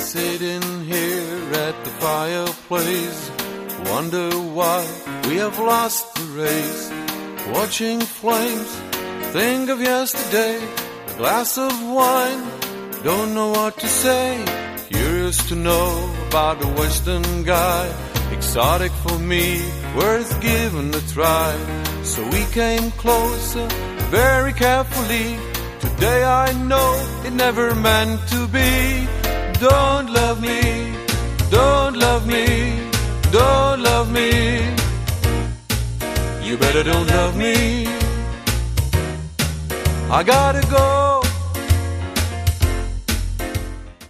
Sitting here at the fireplace, wonder why we have lost the race. Watching flames, think of yesterday, a glass of wine, don't know what to say. Curious to know about the western guy, exotic for me, worth giving a try. So we came closer, very carefully. Today I know it never meant to be. Don't love me, don't love me, don't love me. You better don't love me. I gotta go.